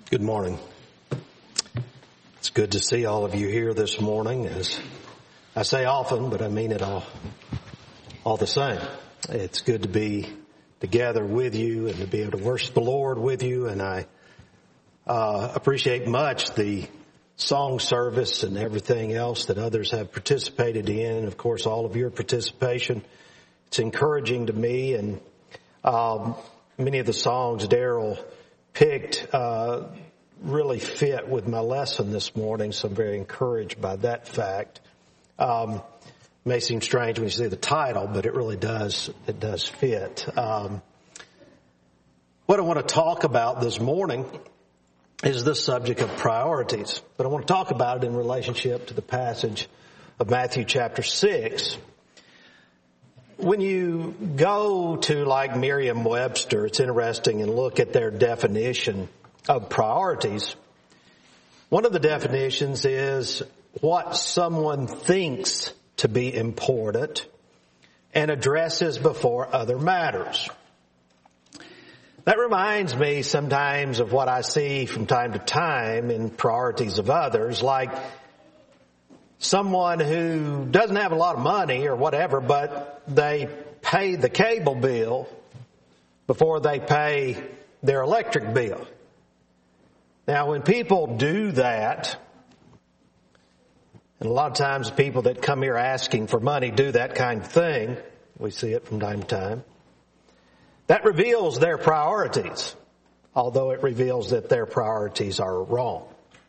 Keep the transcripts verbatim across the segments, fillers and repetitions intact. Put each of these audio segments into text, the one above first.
Good morning. It's good to see all of you here this morning. As I say often, but I mean it all, all the same. It's good to be together with you and to be able to worship the Lord with you. And I uh, appreciate much the song service and everything else that others have participated in. And of course, all of your participation. It's encouraging to me. And um, many of the songs Daryl picked uh really fit with my lesson this morning, so I'm very encouraged by that fact. Um may seem strange when you see the title, but it really does it does fit. Um what I want to talk about this morning is the subject of priorities, but I want to talk about it in relationship to the passage of Matthew chapter six. When you go to like Merriam-Webster, it's interesting and look at their definition of priorities. One of the definitions is what someone thinks to be important and addresses before other matters. That reminds me sometimes of what I see from time to time in priorities of others, like someone who doesn't have a lot of money or whatever, but they pay the cable bill before they pay their electric bill. Now, when people do that, and a lot of times people that come here asking for money do that kind of thing, we see it from time to time, that reveals their priorities, although it reveals that their priorities are wrong.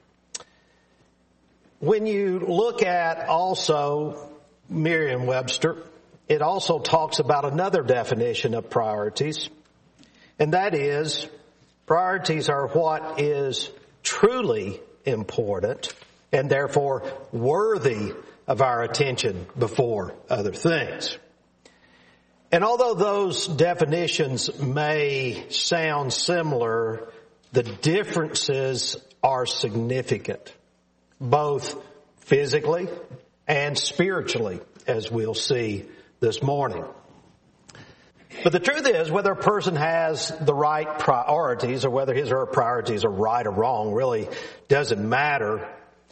When you look at also Merriam-Webster, it also talks about another definition of priorities, and that is priorities are what is truly important and therefore worthy of our attention before other things. And although those definitions may sound similar, the differences are significant, both physically and spiritually, as we'll see this morning. But the truth is, whether a person has the right priorities or whether his or her priorities are right or wrong really doesn't matter.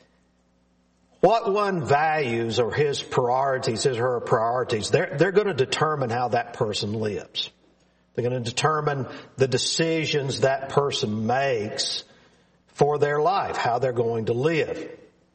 What one values or his priorities, his or her priorities, they're, they're going to determine how that person lives. They're going to determine the decisions that person makes for their life, how they're going to live.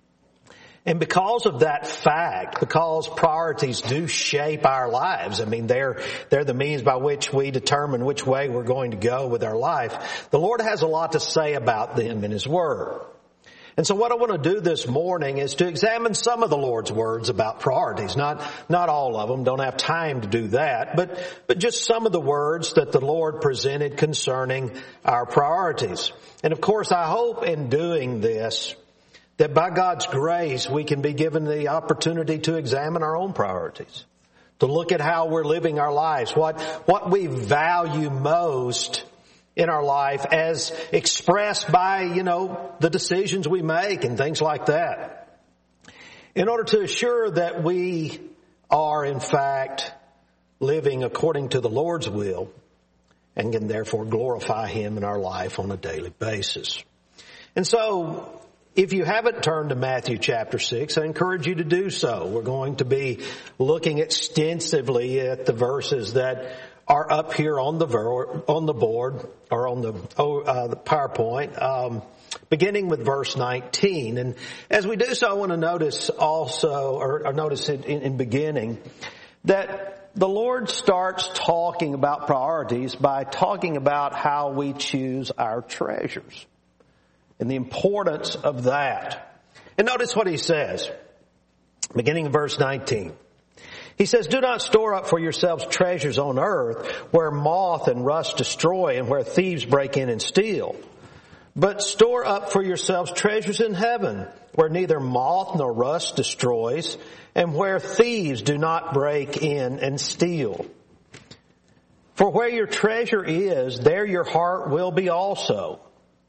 And because of that fact, because priorities do shape our lives, I mean, they're, they're the means by which we determine which way we're going to go with our life, the Lord has a lot to say about them in His Word. And so what I want to do this morning is to examine some of the Lord's words about priorities. Not, not all of them. Don't have time to do that. But, but just some of the words that the Lord presented concerning our priorities. And of course, I hope in doing this, that by God's grace, we can be given the opportunity to examine our own priorities, to look at how we're living our lives, what, what we value most in our life as expressed by, you know, the decisions we make and things like that, in order to assure that we are, in fact, living according to the Lord's will and can therefore glorify Him in our life on a daily basis. And so, if you haven't turned to Matthew chapter six, I encourage you to do so. We're going to be looking extensively at the verses that are up here on the ver- on the board or on the, uh, the PowerPoint, um, beginning with verse nineteen. And as we do so, I want to notice also, or, or notice it in, in beginning, that the Lord starts talking about priorities by talking about how we choose our treasures and the importance of that. And notice what He says, beginning in verse nineteen. He says, "Do not store up for yourselves treasures on earth where moth and rust destroy and where thieves break in and steal. But store up for yourselves treasures in heaven where neither moth nor rust destroys and where thieves do not break in and steal. For where your treasure is, there your heart will be also.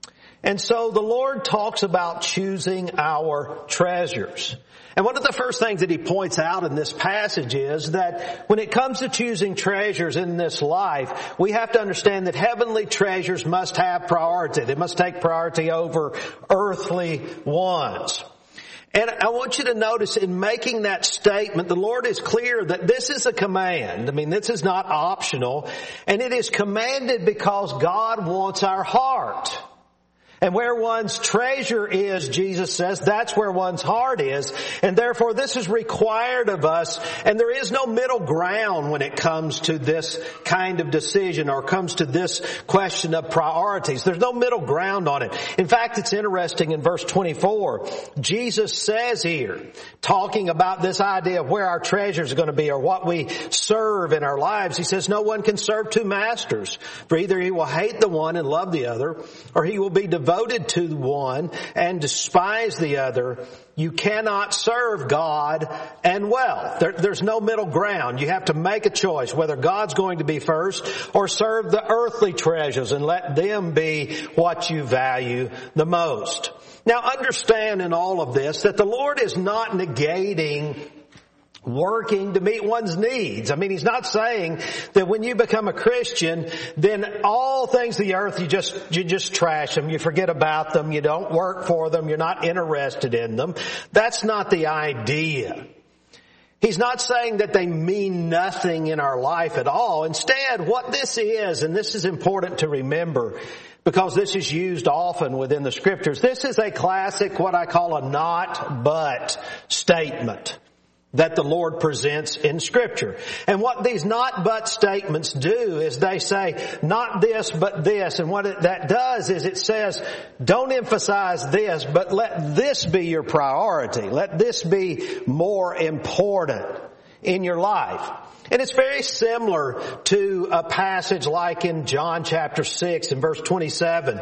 And so the Lord talks about choosing our treasures. And one of the first things that he points out in this passage is that when it comes to choosing treasures in this life, we have to understand that heavenly treasures must have priority. They must take priority over earthly ones. And I want you to notice in making that statement, the Lord is clear that this is a command. I mean, this is not optional. And it is commanded because God wants our heart. And where one's treasure is, Jesus says, that's where one's heart is. And therefore, this is required of us. And there is no middle ground when it comes to this kind of decision or comes to this question of priorities. There's no middle ground on it. In fact, it's interesting in verse twenty-four, Jesus says here, talking about this idea of where our treasures are going to be or what we serve in our lives, he says, no one can serve two masters. For either he will hate the one and love the other, or he will be devoted devoted to one and despise the other. You cannot serve God and wealth. There, there's no middle ground. You have to make a choice whether God's going to be first or serve the earthly treasures and let them be what you value the most. Now understand in all of this that the Lord is not negating working to meet one's needs. I mean, he's not saying that when you become a Christian, then all things of the earth, you just, you just trash them. You forget about them. You don't work for them. You're not interested in them. That's not the idea. He's not saying that they mean nothing in our life at all. Instead, what this is, and this is important to remember, because this is used often within the scriptures, this is a classic, what I call a not but statement that the Lord presents in Scripture. And what these not but statements do is they say, not this but this. And what it, that does is it says, don't emphasize this, but let this be your priority. Let this be more important in your life. And it's very similar to a passage like in John chapter six and verse twenty-seven.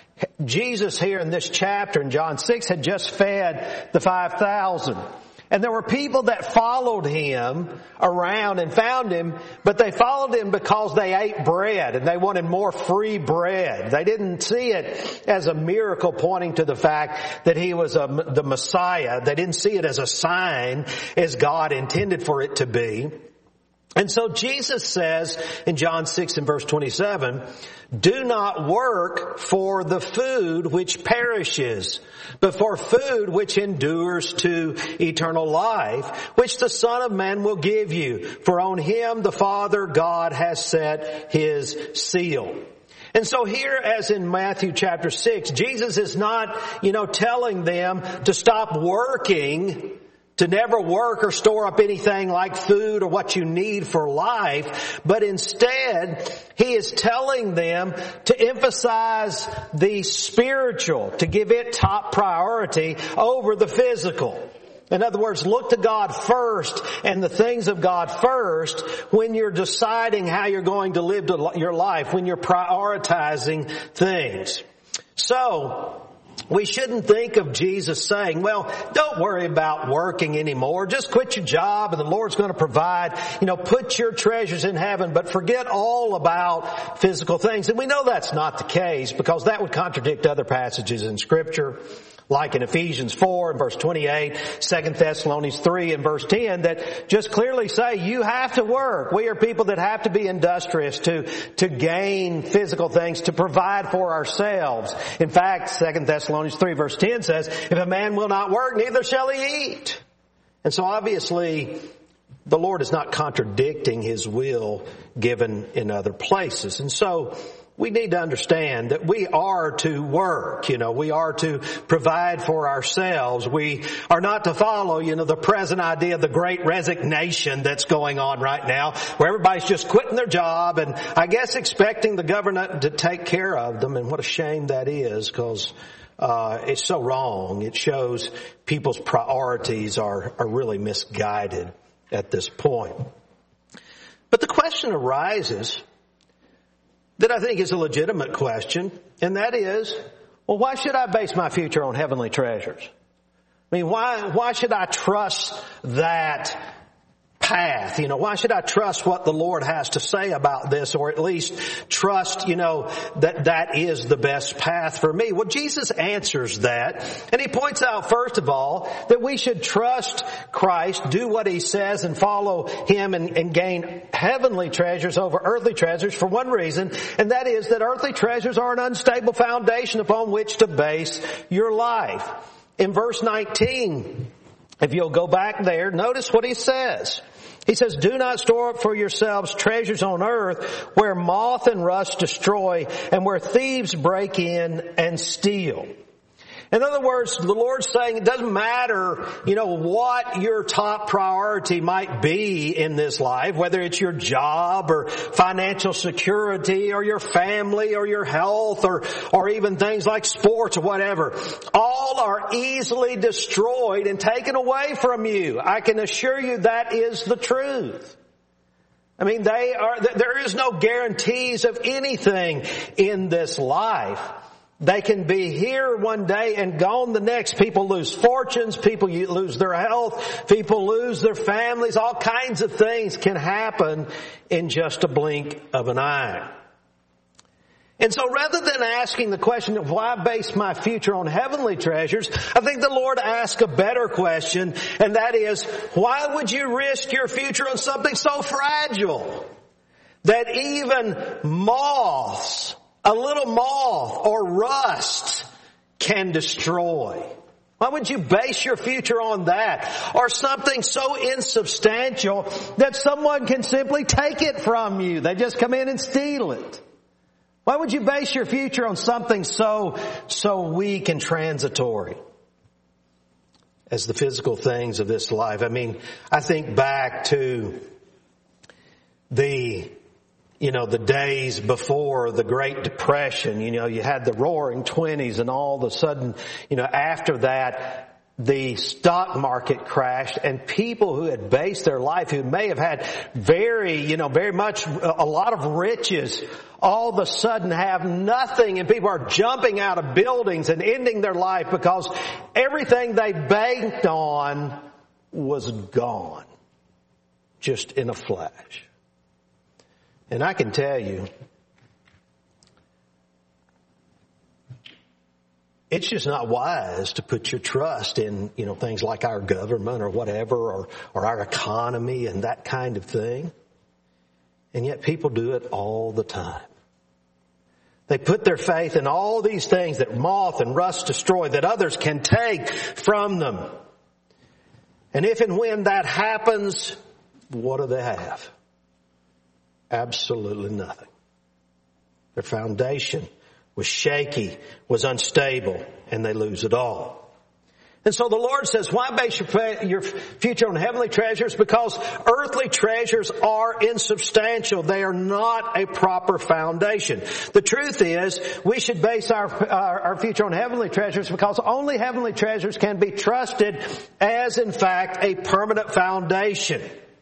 Jesus here in this chapter in John six had just fed the five thousand. And there were people that followed him around and found him, but they followed him because they ate bread and they wanted more free bread. They didn't see it as a miracle pointing to the fact that he was a, the Messiah. They didn't see it as a sign as God intended for it to be. And so Jesus says in John six and verse twenty-seven, do not work for the food which perishes, but for food which endures to eternal life, which the Son of Man will give you. For on him the Father God has set his seal. And so here, as in Matthew chapter six, Jesus is not, you know, telling them to stop working, to never work or store up anything like food or what you need for life, but instead, he is telling them to emphasize the spiritual, to give it top priority over the physical. In other words, look to God first and the things of God first when you're deciding how you're going to live your life, when you're prioritizing things. So, we shouldn't think of Jesus saying, well, don't worry about working anymore. Just quit your job and the Lord's going to provide. You know, put your treasures in heaven, but forget all about physical things. And we know that's not the case because that would contradict other passages in Scripture, like in Ephesians four and verse twenty-eight, Second Thessalonians three and verse ten, that just clearly say you have to work. We are people that have to be industrious to, to gain physical things, to provide for ourselves. In fact, Second Thessalonians three verse ten says, if a man will not work, neither shall he eat. And so obviously, the Lord is not contradicting his will given in other places. And so, we need to understand that we are to work, you know, we are to provide for ourselves. We are not to follow, you know, the present idea of the great resignation that's going on right now, where everybody's just quitting their job and I guess expecting the government to take care of them. And what a shame that is, because uh it's so wrong. It shows people's priorities are, are really misguided at this point. But the question arises that I think is a legitimate question, and that is, well, why should I base my future on heavenly treasures? I mean, why, why should I trust that path? You know, why should I trust what the Lord has to say about this, or at least trust, you know, that that is the best path for me? Well, Jesus answers that, and he points out, first of all, that we should trust Christ, do what he says, and follow him and, and gain heavenly treasures over earthly treasures for one reason, and that is that earthly treasures are an unstable foundation upon which to base your life. In verse nineteen, if you'll go back there, notice what he says. He says, do not store up for yourselves treasures on earth where moth and rust destroy and where thieves break in and steal. In other words, the Lord's saying it doesn't matter, you know, what your top priority might be in this life, whether it's your job or financial security or your family or your health or, or even things like sports or whatever. All are easily destroyed and taken away from you. I can assure you that is the truth. I mean, they are, there is no guarantees of anything in this life. They can be here one day and gone the next. People lose fortunes. People lose their health. People lose their families. All kinds of things can happen in just a blink of an eye. And so rather than asking the question of why base my future on heavenly treasures, I think the Lord asks a better question, and that is, why would you risk your future on something so fragile that even moths, a little moth or rust can destroy? Why would you base your future on that? Or something so insubstantial that someone can simply take it from you. They just come in and steal it. Why would you base your future on something so, so weak and transitory as the physical things of this life? I mean, I think back to the You know, the days before the Great Depression. You know, you had the roaring twenties, and all of a sudden, you know, after that, the stock market crashed, and people who had based their life, who may have had very, you know, very much a lot of riches, all of a sudden have nothing, and people are jumping out of buildings and ending their life because everything they banked on was gone, just in a flash. And I can tell you, it's just not wise to put your trust in, you know, things like our government or whatever, or, or our economy and that kind of thing. And yet people do it all the time. They put their faith in all these things that moth and rust destroy, that others can take from them. And if and when that happens, what do they have? Absolutely nothing. Their foundation was shaky, was unstable, and they lose it all. And so the Lord says, why base your, your future on heavenly treasures? Because earthly treasures are insubstantial. They are not a proper foundation. The truth is, we should base our, our, our future on heavenly treasures because only heavenly treasures can be trusted as, in fact, a permanent foundation.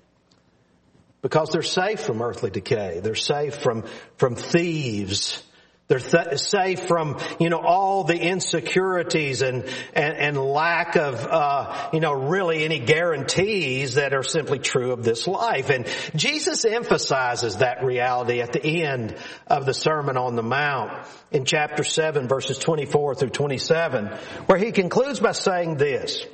Because they're safe from earthly decay. They're safe from, from thieves. They're th- safe from, you know, all the insecurities and, and, and lack of, uh, you know, really any guarantees that are simply true of this life. And Jesus emphasizes that reality at the end of the Sermon on the Mount in chapter seven, verses twenty-four through twenty-seven, where he concludes by saying this.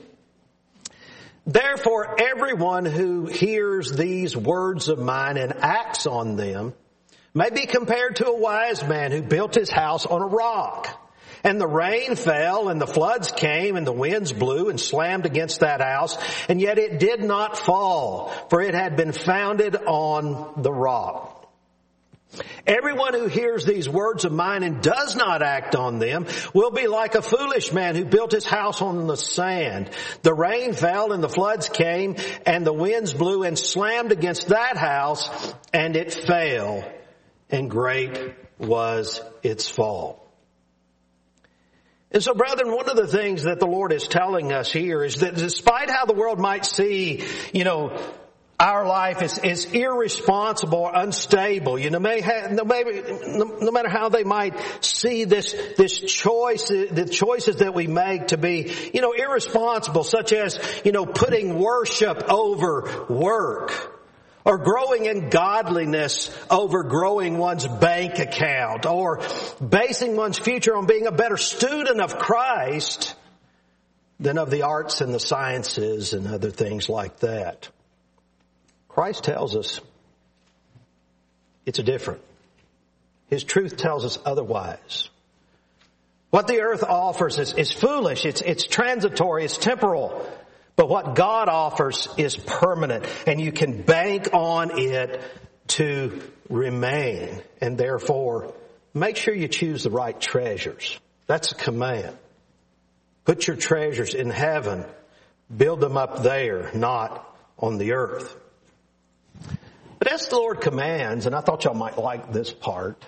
Therefore, everyone who hears these words of mine and acts on them may be compared to a wise man who built his house on a rock. And the rain fell, and the floods came, and the winds blew and slammed against that house, and yet it did not fall, for it had been founded on the rock. Everyone who hears these words of mine and does not act on them will be like a foolish man who built his house on the sand. The rain fell and the floods came and the winds blew and slammed against that house, and it fell, and great was its fall. And so, brethren, one of the things that the Lord is telling us here is that despite how the world might see, you know, our life is, is irresponsible or unstable. You know, may have, no, maybe, no, no matter how they might see this, this choice, the choices that we make to be, you know, irresponsible, such as, you know, putting worship over work, or growing in godliness over growing one's bank account, or basing one's future on being a better student of Christ than of the arts and the sciences and other things like that. Christ tells us it's different. His truth tells us otherwise. What the earth offers is, is foolish. It's, it's transitory. It's temporal. But what God offers is permanent, and you can bank on it to remain. And therefore, make sure you choose the right treasures. That's a command. Put your treasures in heaven. Build them up there, not on the earth. But as the Lord commands, and I thought y'all might like this part,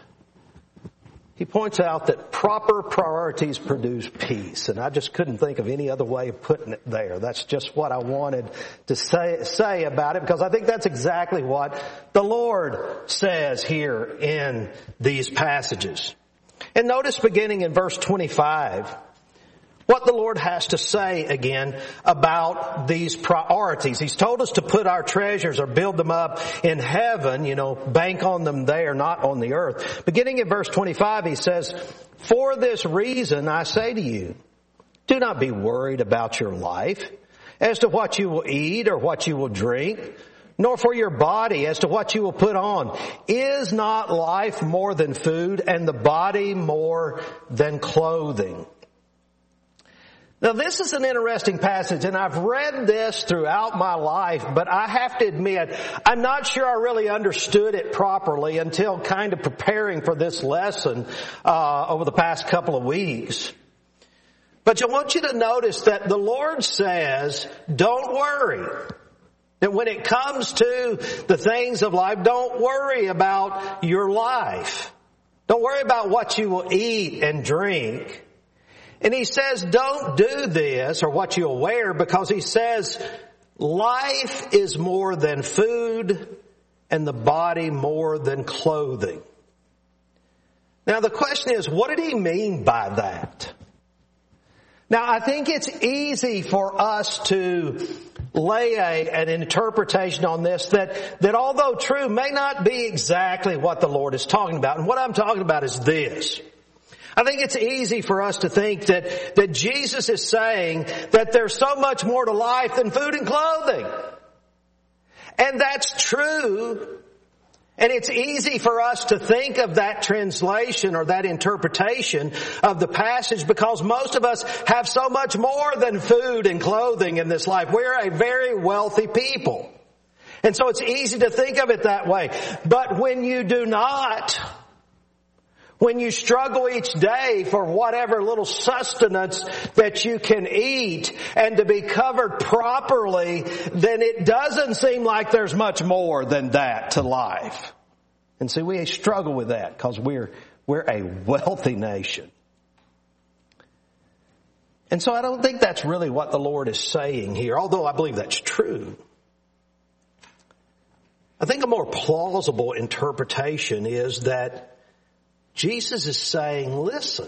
He points out that proper priorities produce peace. And I just couldn't think of any other way of putting it there. That's just what I wanted to say, say about it, because I think that's exactly what the Lord says here in these passages. And notice beginning in verse twenty-five, what the Lord has to say again about these priorities. He's told us to put our treasures or build them up in heaven, you know, bank on them there, not on the earth. Beginning in verse twenty-five, he says, "For this reason I say to you, do not be worried about your life as to what you will eat or what you will drink, nor for your body as to what you will put on. Is not life more than food, and the body more than clothing?" Now this is an interesting passage, and I've read this throughout my life, but I have to admit, I'm not sure I really understood it properly until kind of preparing for this lesson uh over the past couple of weeks. But I want you to notice that the Lord says, don't worry. That when it comes to the things of life, don't worry about your life. Don't worry about what you will eat and drink. And he says, don't do this or what you'll wear, because he says, life is more than food and the body more than clothing. Now the question is, what did he mean by that? Now I think it's easy for us to lay a, an interpretation on this that, that although true may not be exactly what the Lord is talking about. And what I'm talking about is this. I think it's easy for us to think that, that Jesus is saying that there's so much more to life than food and clothing. And that's true. And it's easy for us to think of that translation or that interpretation of the passage because most of us have so much more than food and clothing in this life. We're a very wealthy people. And so it's easy to think of it that way. But when you do not, when you struggle each day for whatever little sustenance that you can eat and to be covered properly, then it doesn't seem like there's much more than that to life. And see, we struggle with that because we're, we're a wealthy nation. And so I don't think that's really what the Lord is saying here, although I believe that's true. I think a more plausible interpretation is that Jesus is saying, listen,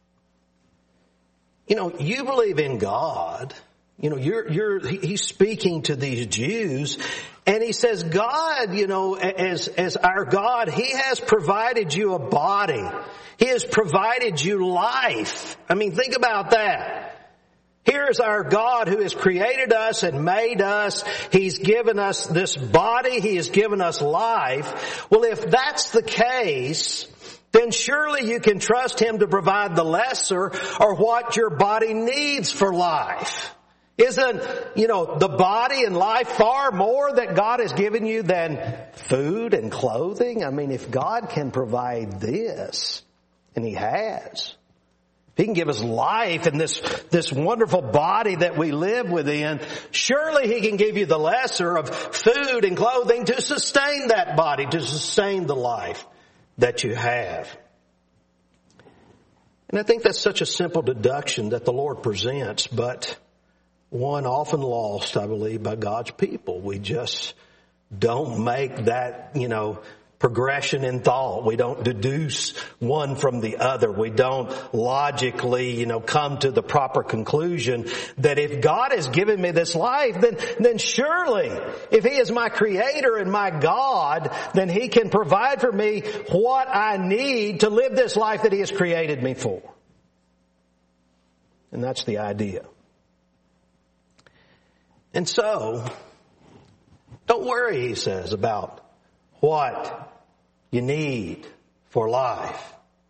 you know, you believe in God. You know, you're, you're, he's speaking to these Jews and he says, God, you know, as, as our God, he has provided you a body. He has provided you life. I mean, think about that. Here is our God who has created us and made us. He's given us this body. He has given us life. Well, if that's the case, then surely you can trust him to provide the lesser or what your body needs for life. Isn't, you know, the body and life far more that God has given you than food and clothing? I mean, if God can provide this, and he has, he can give us life and this, this wonderful body that we live within, surely he can give you the lesser of food and clothing to sustain that body, to sustain the life that you have. And I think that's such a simple deduction that the Lord presents, but one often lost, I believe, by God's people. We just don't make that, you know, progression in thought. We don't deduce one from the other. We don't logically, you know, come to the proper conclusion that if God has given me this life, then, then surely if He is my Creator and my God, then He can provide for me what I need to live this life that He has created me for. And that's the idea. And so, don't worry, he says, about what you need for life.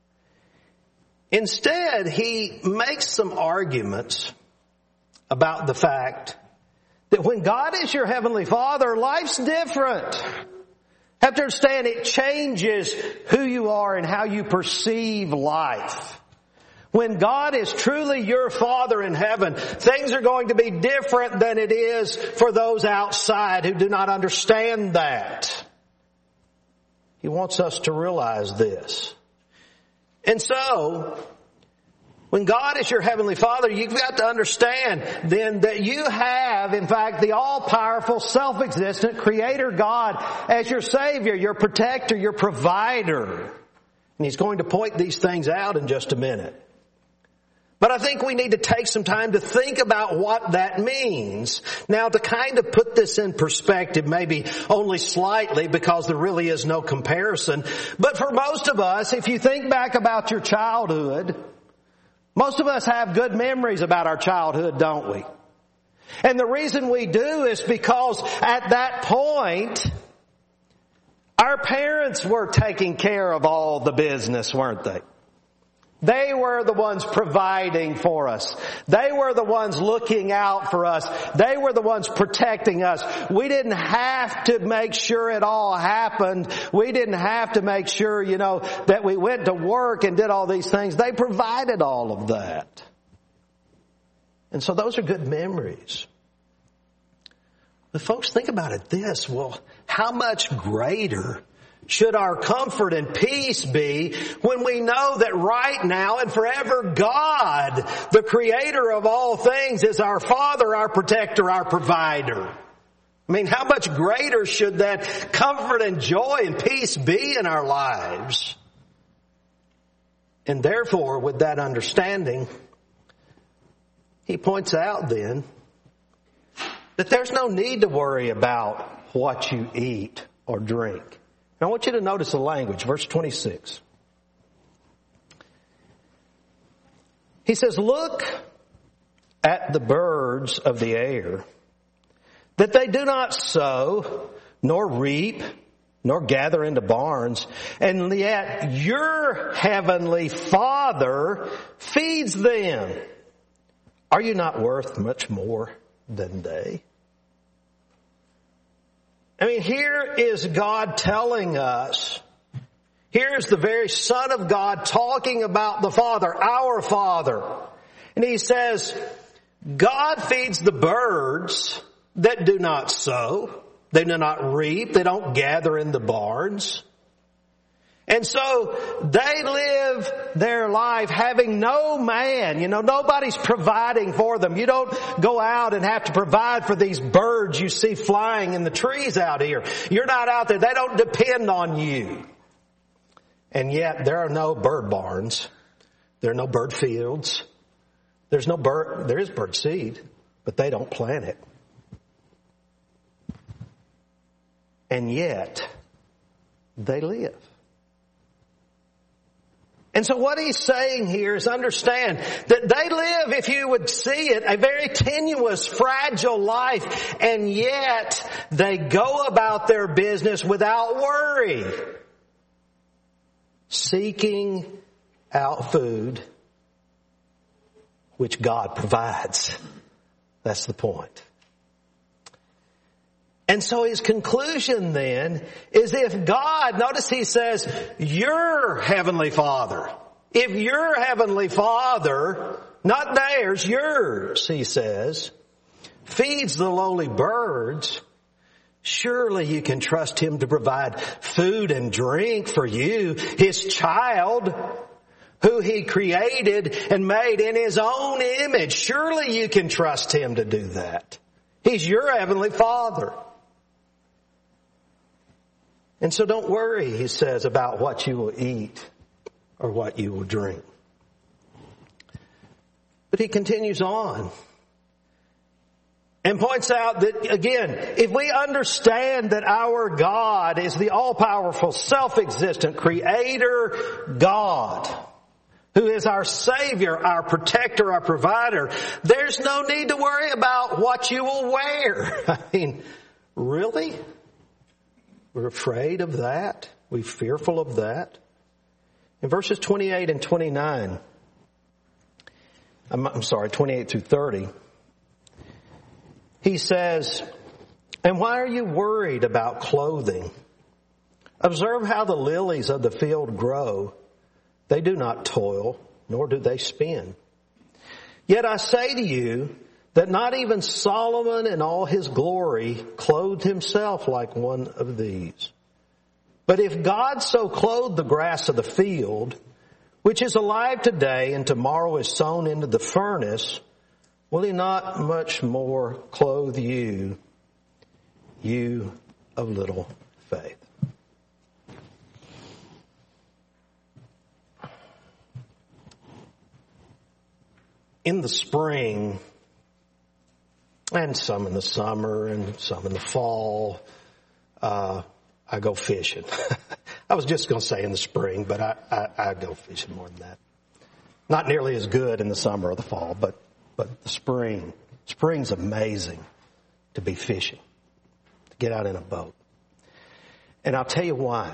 Instead, he makes some arguments about the fact that when God is your Heavenly Father, life's different. Have to understand it changes who you are and how you perceive life. When God is truly your Father in heaven, things are going to be different than it is for those outside who do not understand that. He wants us to realize this. And so, when God is your Heavenly Father, you've got to understand then that you have, in fact, the all-powerful, self-existent Creator God as your Savior, your protector, your provider. And He's going to point these things out in just a minute. But I think we need to take some time to think about what that means. Now, to kind of put this in perspective, maybe only slightly because there really is no comparison. But for most of us, if you think back about your childhood, most of us have good memories about our childhood, don't we? And the reason we do is because at that point, our parents were taking care of all the business, weren't they? They were the ones providing for us. They were the ones looking out for us. They were the ones protecting us. We didn't have to make sure it all happened. We didn't have to make sure, you know, that we went to work and did all these things. They provided all of that. And so those are good memories. But folks, think about it this. Well, how much greater should our comfort and peace be when we know that right now and forever God, the Creator of all things, is our Father, our protector, our provider? I mean, how much greater should that comfort and joy and peace be in our lives? And therefore, with that understanding, he points out then that there's no need to worry about what you eat or drink. Now I want you to notice the language, verse twenty-six. He says, look at the birds of the air, that they do not sow, nor reap, nor gather into barns, and yet your heavenly Father feeds them. Are you not worth much more than they? I mean, here is God telling us, here is the very Son of God talking about the Father, our Father. And He says, God feeds the birds that do not sow, they do not reap, they don't gather in the barns. And so they live their life having no man. You know, nobody's providing for them. You don't go out and have to provide for these birds you see flying in the trees out here. You're not out there. They don't depend on you. And yet there are no bird barns. There are no bird fields. There's no bird, there is bird seed, but they don't plant it. And yet they live. And so what he's saying here is understand that they live, if you would see it, a very tenuous, fragile life, and yet they go about their business without worry, seeking out food which God provides. That's the point. And so his conclusion then is if God, notice he says, your heavenly Father, if your heavenly Father, not theirs, yours, he says, feeds the lowly birds, surely you can trust Him to provide food and drink for you, His child, who He created and made in His own image. Surely you can trust Him to do that. He's your heavenly Father. And so don't worry, he says, about what you will eat or what you will drink. But he continues on and points out that, again, if we understand that our God is the all-powerful, self-existent Creator God, who is our Savior, our protector, our provider, there's no need to worry about what you will wear. I mean, really? We're afraid of that? We're fearful of that? In verses twenty-eight and twenty-nine, I'm, I'm sorry, twenty-eight through thirty, he says, "And why are you worried about clothing? Observe how the lilies of the field grow. They do not toil, nor do they spin. Yet I say to you that not even Solomon in all his glory clothed himself like one of these. But if God so clothed the grass of the field, which is alive today and tomorrow is sown into the furnace, will he not much more clothe you, you of little faith?" In the spring, and some in the summer, and some in the fall, uh, I go fishing. I was just going to say in the spring, but I, I, I go fishing more than that. Not nearly as good in the summer or the fall, but, but the spring. Spring's amazing to be fishing, to get out in a boat. And I'll tell you why.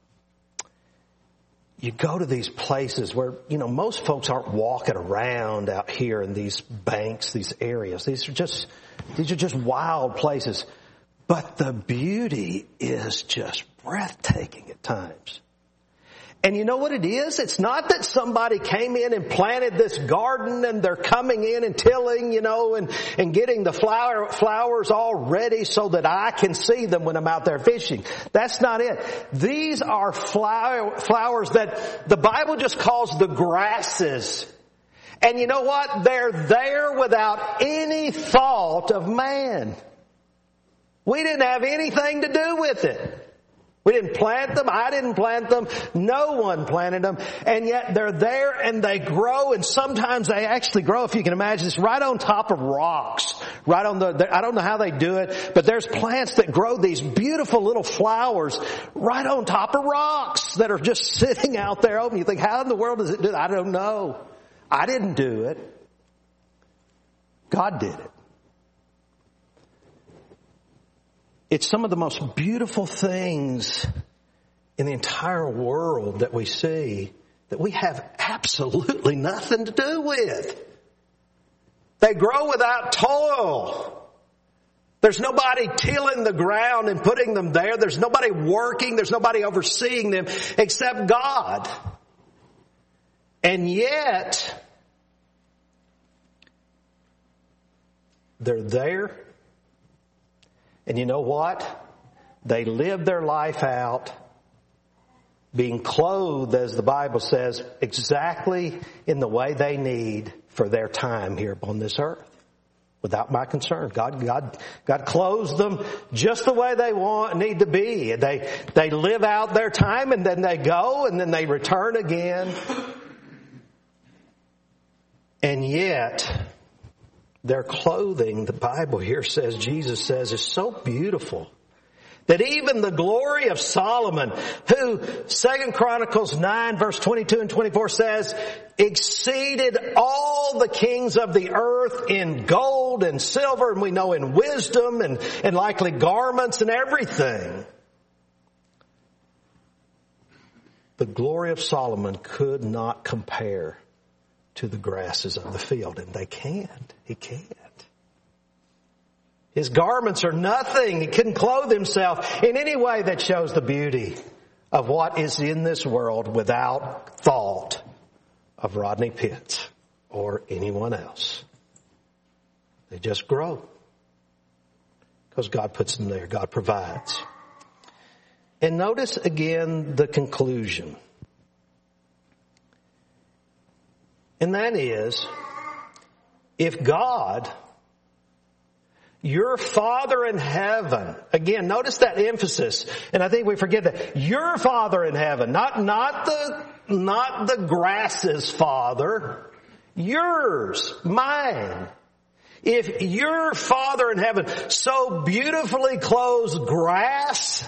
You go to these places where, you know, most folks aren't walking around out here in these banks, these areas. These are just, these are just wild places. But the beauty is just breathtaking at times. And you know what it is? It's not that somebody came in and planted this garden and they're coming in and tilling, you know, and, and getting the flower, flowers all ready so that I can see them when I'm out there fishing. That's not it. These are flower, flowers that the Bible just calls the grasses. And you know what? They're there without any thought of man. We didn't have anything to do with it. We didn't plant them. I didn't plant them. No one planted them. And yet they're there and they grow, and sometimes they actually grow, if you can imagine this, right on top of rocks. Right on the, I don't know how they do it, but there's plants that grow these beautiful little flowers right on top of rocks that are just sitting out there open. You think, how in the world does it do that? I don't know. I didn't do it. God did it. It's some of the most beautiful things in the entire world that we see that we have absolutely nothing to do with. They grow without toil. There's nobody tilling the ground and putting them there. There's nobody working. There's nobody overseeing them except God. And yet, they're there. And you know what? They live their life out being clothed, as the Bible says, exactly in the way they need for their time here upon this earth. Without my concern. God, God, God clothes them just the way they want, need to be. They, they live out their time and then they go and then they return again. And yet, their clothing, the Bible here says, Jesus says, is so beautiful that even the glory of Solomon, who Second Chronicles nine verse twenty-two and twenty-four says, exceeded all the kings of the earth in gold and silver, and we know in wisdom and, and likely garments and everything. The glory of Solomon could not compare to the grasses of the field, and they can't. He can't. His garments are nothing. He couldn't clothe himself in any way that shows the beauty of what is in this world without thought of Rodney Pitts or anyone else. They just grow because God puts them there. God provides. And notice again the conclusion. And that is, if God Your Father in heaven. Again, notice that emphasis. And I think we forget that. Your Father in heaven. Not, not the, not the grass's Father. Yours. Mine. If your Father in heaven so beautifully clothes grass,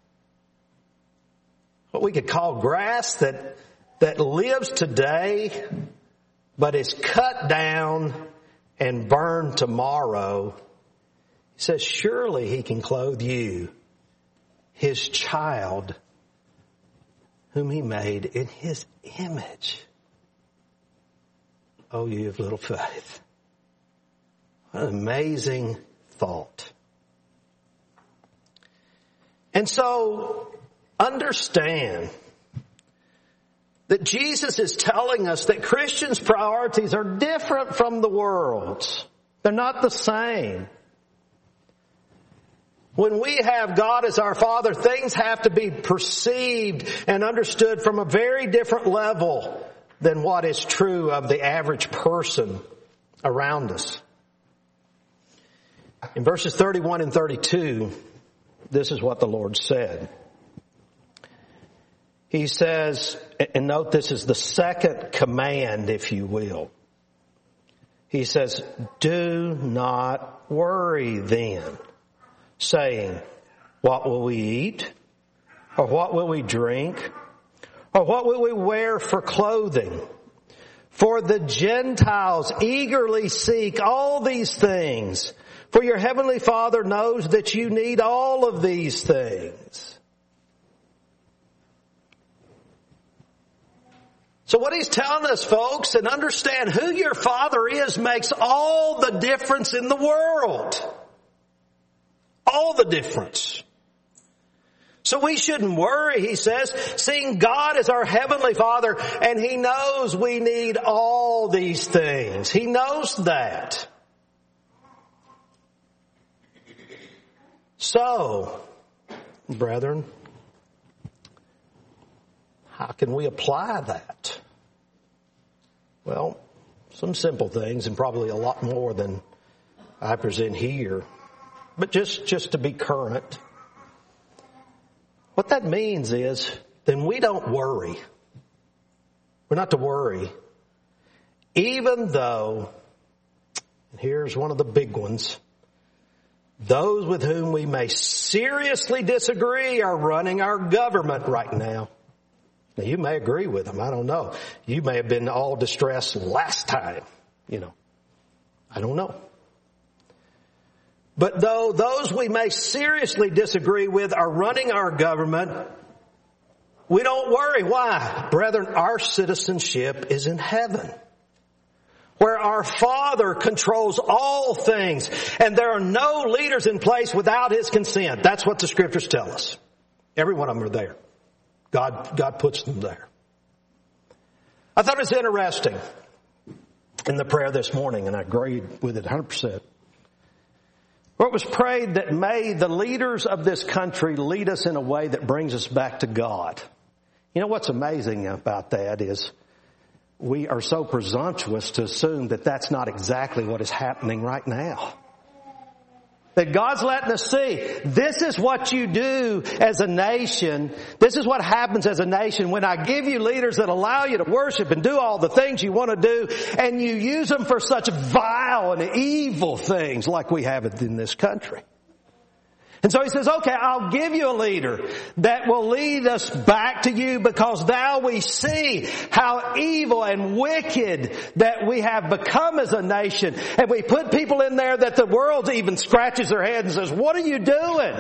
what we could call grass that, that lives today, but is cut down and burned tomorrow, he says, surely he can clothe you, his child, whom he made in his image. Oh, you of little faith. What an amazing thought. And so, understand that Jesus is telling us that Christians' priorities are different from the world's. They're not the same. When we have God as our Father, things have to be perceived and understood from a very different level than what is true of the average person around us. In verses thirty-one and thirty-two, this is what the Lord said. He says, and note this is the second command, if you will. He says, do not worry then, saying, what will we eat? Or what will we drink? Or what will we wear for clothing? For the Gentiles eagerly seek all these things. For your heavenly Father knows that you need all of these things. So what he's telling us, folks, and understand who your Father is makes all the difference in the world. All the difference. So we shouldn't worry, he says, seeing God is our heavenly Father and he knows we need all these things. He knows that. So, brethren, how can we apply that? Well, some simple things and probably a lot more than I present here. But just, just to be current. What that means is, then we don't worry. We're not to worry. Even though, and here's one of the big ones, those with whom we may seriously disagree are running our government right now. Now you may agree with them. I don't know. You may have been all distressed last time. You know, I don't know. But though those we may seriously disagree with are running our government, we don't worry. Why? Brethren, our citizenship is in heaven, where our Father controls all things, and there are no leaders in place without His consent. That's what the Scriptures tell us. Every one of them are there. God, God puts them there. I thought it was interesting in the prayer this morning, and I agreed with it one hundred percent. Where it was prayed that may the leaders of this country lead us in a way that brings us back to God. You know what's amazing about that is we are so presumptuous to assume that that's not exactly what is happening right now. That God's letting us see, this is what you do as a nation. This is what happens as a nation when I give you leaders that allow you to worship and do all the things you want to do, and you use them for such vile and evil things like we have it in this country. And so he says, okay, I'll give you a leader that will lead us back to you, because now we see how evil and wicked that we have become as a nation. And we put people in there that the world even scratches their head and says, what are you doing?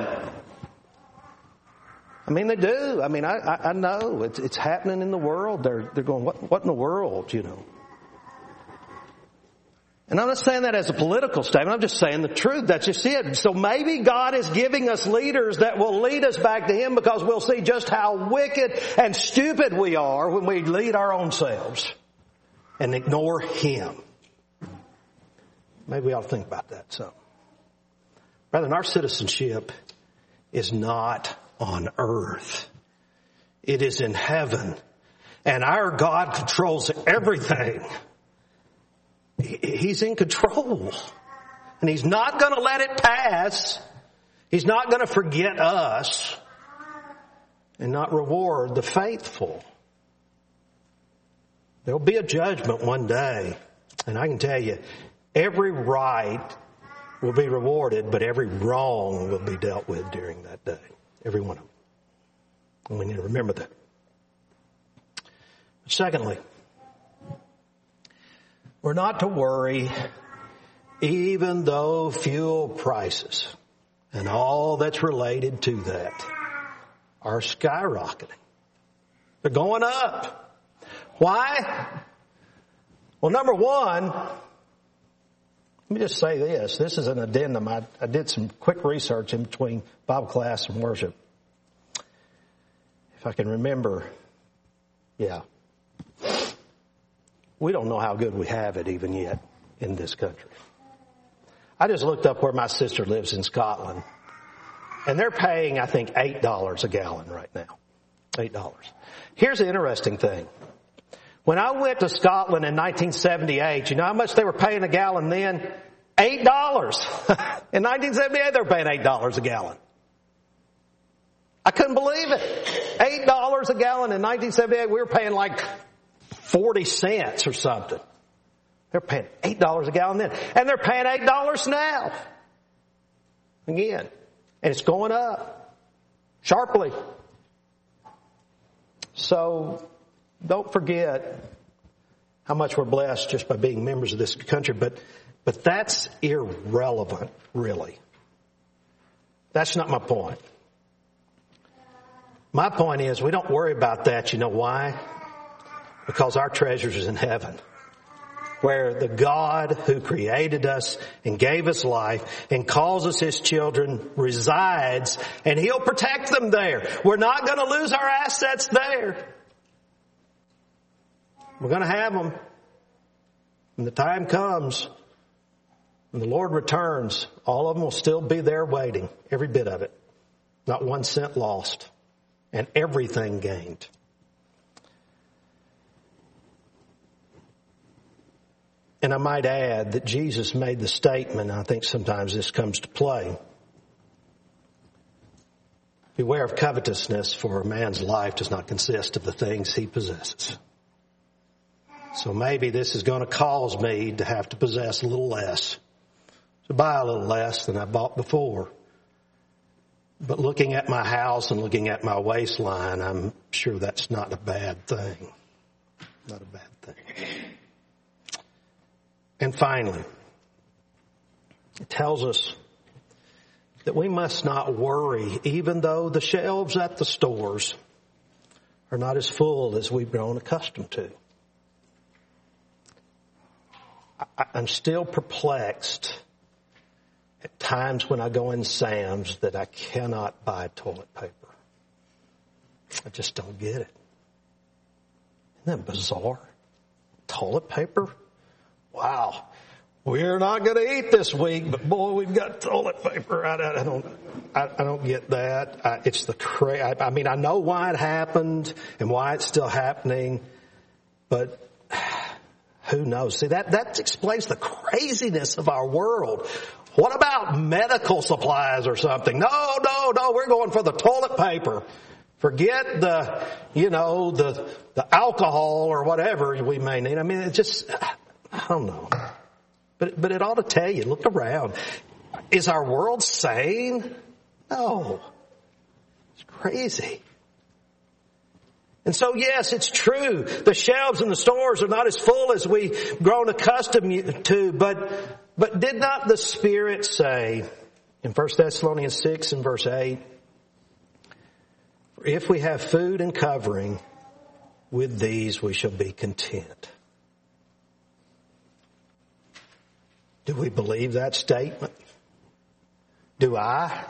I mean, they do. I mean, I, I, I know it's, it's happening in the world. They're, they're going, what, what in the world, you know? And I'm not saying that as a political statement. I'm just saying the truth. That's just it. So maybe God is giving us leaders that will lead us back to Him, because we'll see just how wicked and stupid we are when we lead our own selves and ignore Him. Maybe we ought to think about that. So, brethren, our citizenship is not on earth. It is in heaven. And our God controls everything. He's in control. And He's not going to let it pass. He's not going to forget us and not reward the faithful. There'll be a judgment one day. And I can tell you, every right will be rewarded, but every wrong will be dealt with during that day. Every one of them. And we need to remember that. Secondly, we're not to worry even though fuel prices and all that's related to that are skyrocketing. They're going up. Why? Well, number one, let me just say this. This is an addendum. I, I did some quick research in between Bible class and worship. If I can remember, yeah. We don't know how good we have it even yet in this country. I just looked up where my sister lives in Scotland. And they're paying, I think, eight dollars a gallon right now. eight dollars. Here's the interesting thing. When I went to Scotland in nineteen seventy-eight, you know how much they were paying a gallon then? eight dollars. In nineteen seventy-eight, they were paying eight dollars a gallon. I couldn't believe it. eight dollars a gallon in nineteen seventy-eight. We were paying like forty cents or something. They're paying eight dollars a gallon then. And they're paying eight dollars now. Again. And it's going up. Sharply. So, don't forget how much we're blessed just by being members of this country. But, but that's irrelevant, really. That's not my point. My point is we don't worry about that. You know why? Because our treasure is in heaven, where the God who created us and gave us life and calls us His children resides, and He'll protect them there. We're not going to lose our assets there. We're going to have them. When the time comes, when the Lord returns, all of them will still be there waiting, every bit of it. Not one cent lost, and everything gained. And I might add that Jesus made the statement, I think sometimes this comes to play. Beware of covetousness, for a man's life does not consist of the things he possesses. So maybe this is going to cause me to have to possess a little less, to buy a little less than I bought before. But looking at my house and looking at my waistline, I'm sure that's not a bad thing. Not a bad thing. And finally, it tells us that we must not worry, even though the shelves at the stores are not as full as we've grown accustomed to. I'm still perplexed at times when I go in Sam's that I cannot buy toilet paper. I just don't get it. Isn't that bizarre? Toilet paper? Wow. We're not going to eat this week, but boy, we've got toilet paper. I, I don't, I, I don't get that. I, it's the cra- I, I mean, I know why it happened and why it's still happening, but who knows? See, that, that explains the craziness of our world. What about medical supplies or something? No, no, no, we're going for the toilet paper. Forget the, you know, the, the alcohol or whatever we may need. I mean, it just, I don't know. But, but it ought to tell you, look around. Is our world sane? No. It's crazy. And so, yes, it's true. The shelves in the stores are not as full as we've grown accustomed to. But, but did not the Spirit say in First Thessalonians six and verse eight, if we have food and covering, with these we shall be content. Do we believe that statement? Do I?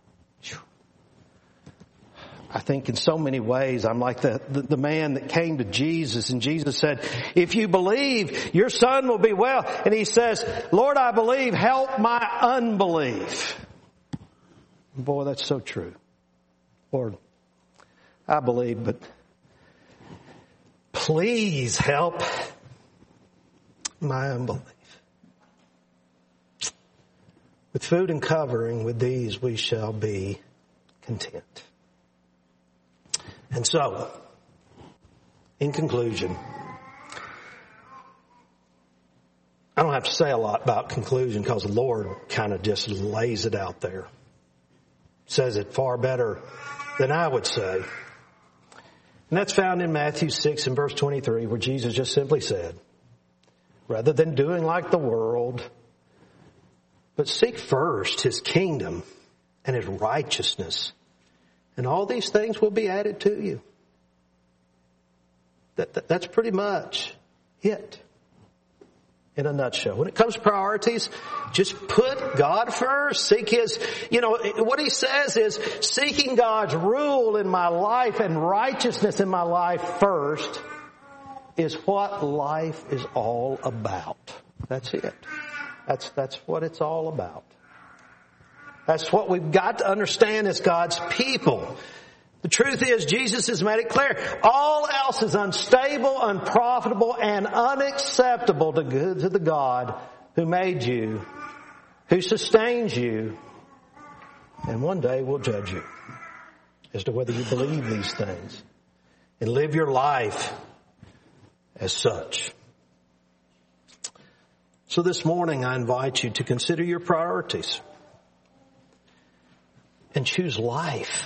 I think in so many ways I'm like the, the, the man that came to Jesus, and Jesus said, if you believe, your son will be well. And he says, Lord, I believe, help my unbelief. Boy, that's so true. Lord, I believe, but please help my unbelief. With food and covering, with these we shall be content. And so, in conclusion, I don't have to say a lot about conclusion because the Lord kind of just lays it out there. Says it far better than I would say. And that's found in Matthew six and verse twenty-three, where Jesus just simply said, rather than doing like the world, but seek first His kingdom and His righteousness, and all these things will be added to you. That, that, that's pretty much it in a nutshell. When it comes to priorities, just put God first. Seek His, you know, what He says is seeking God's rule in my life and righteousness in my life first is what life is all about. That's it. That's, that's what it's all about. That's what we've got to understand as God's people. The truth is, Jesus has made it clear. All else is unstable, unprofitable, and unacceptable to, to the God who made you, who sustains you, and one day will judge you as to whether you believe these things and live your life as such. So this morning I invite you to consider your priorities and choose life.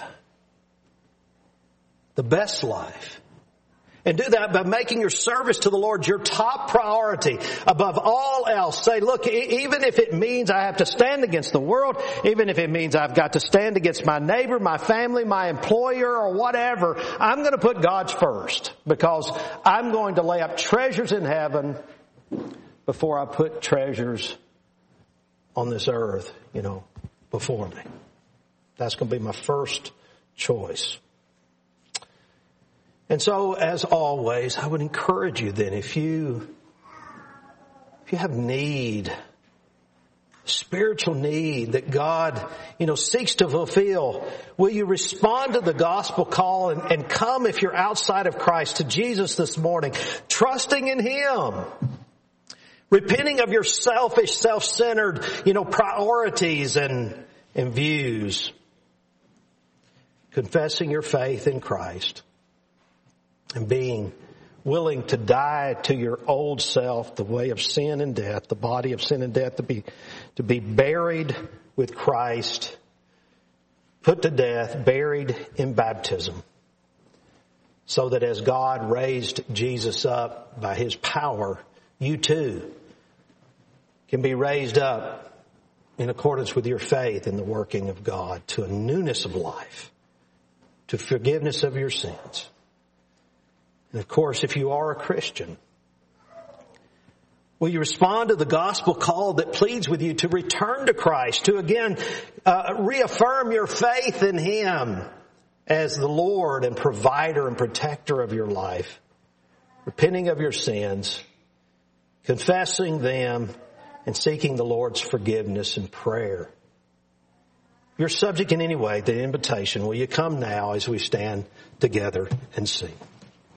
The best life. And do that by making your service to the Lord your top priority above all else. Say, look, even if it means I have to stand against the world, even if it means I've got to stand against my neighbor, my family, my employer, or whatever, I'm going to put God first because I'm going to lay up treasures in heaven before I put treasures on this earth, you know, before me. That's going to be my first choice. And so, as always, I would encourage you then, if you, if you have need, spiritual need that God, you know, seeks to fulfill, will you respond to the gospel call and, and come, if you're outside of Christ, to Jesus this morning, trusting in Him, repenting of your selfish, self-centered, you know, priorities and, and views, confessing your faith in Christ, and being willing to die to your old self, the way of sin and death, the body of sin and death, to be, to be buried with Christ, put to death, buried in baptism, so that as God raised Jesus up by His power, you too can be raised up in accordance with your faith in the working of God to a newness of life, to forgiveness of your sins. And of course, if you are a Christian, will you respond to the gospel call that pleads with you to return to Christ, to again uh, reaffirm your faith in Him as the Lord and provider and protector of your life, repenting of your sins, confessing them, and seeking the Lord's forgiveness in prayer? If you're subject in any way to the invitation, will you come now as we stand together and sing?